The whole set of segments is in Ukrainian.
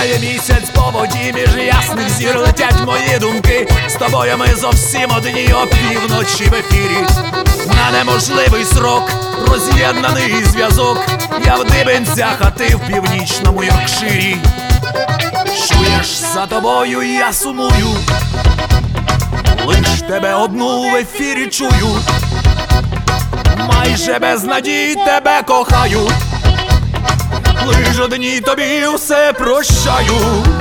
Сяє місяць по воді, між ясних зір летять мої думки. З тобою ми зовсім одні, опівночі в ефірі. На неможливий срок роз'єднаний зв'язок. Я в Дибенцях, а ти в північному Йоркширі. Чуєш, за тобою я сумую, лиш тебе одну в ефірі чую. Майже без надій тебе кохаю, лиш одній тобі все прощаю.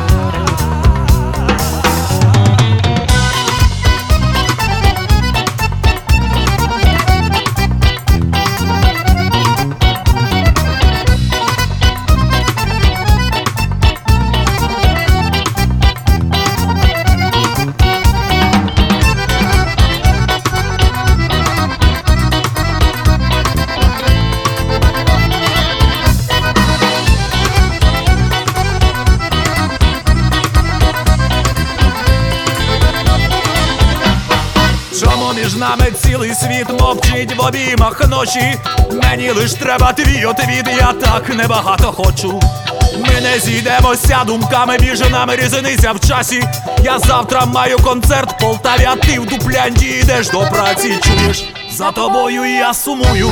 Чому між нами цілий світ мовчить в обіймах ночі? Мені лиш треба твій отвіт, я так небагато хочу. Ми не зійдемося думками, між нами різниця в часі. Я завтра маю концерт в Полтаві, а ти в Дуплянді йдеш до праці. Чуєш, за тобою я сумую,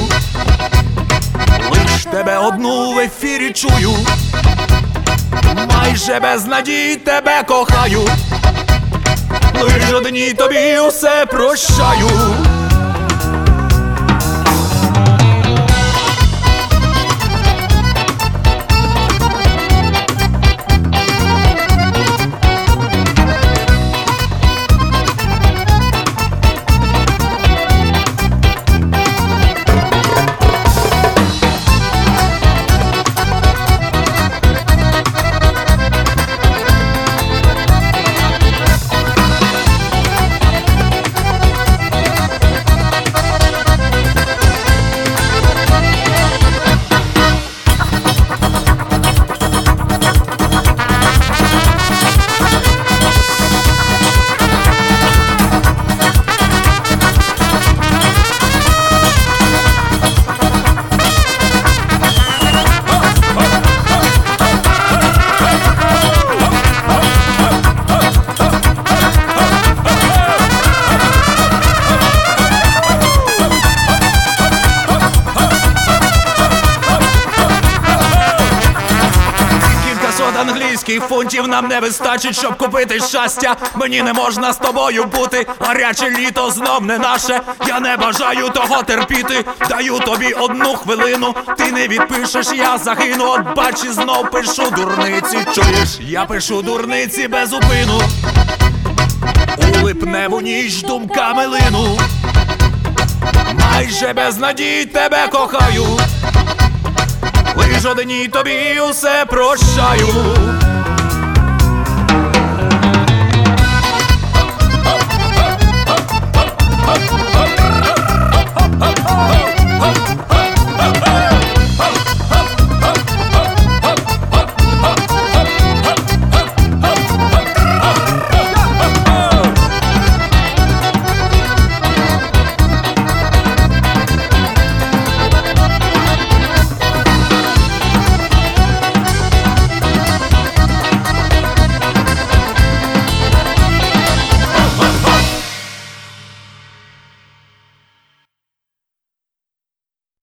лиш тебе одну в ефірі чую. Майже без надій тебе кохаю, лиш одній тобі усе прощаю. Англійських фунтів нам не вистачить, щоб купити щастя. Мені не можна з тобою бути, гаряче літо знов не наше. Я не бажаю того терпіти, даю тобі одну хвилину. Ти не відпишеш, я загину, от бач, і знов пишу дурниці. Чуєш, я пишу дурниці без зупину. У липневу ніч думками лину. Майже без надій тебе кохаю, лиш одній тобі усе прощаю.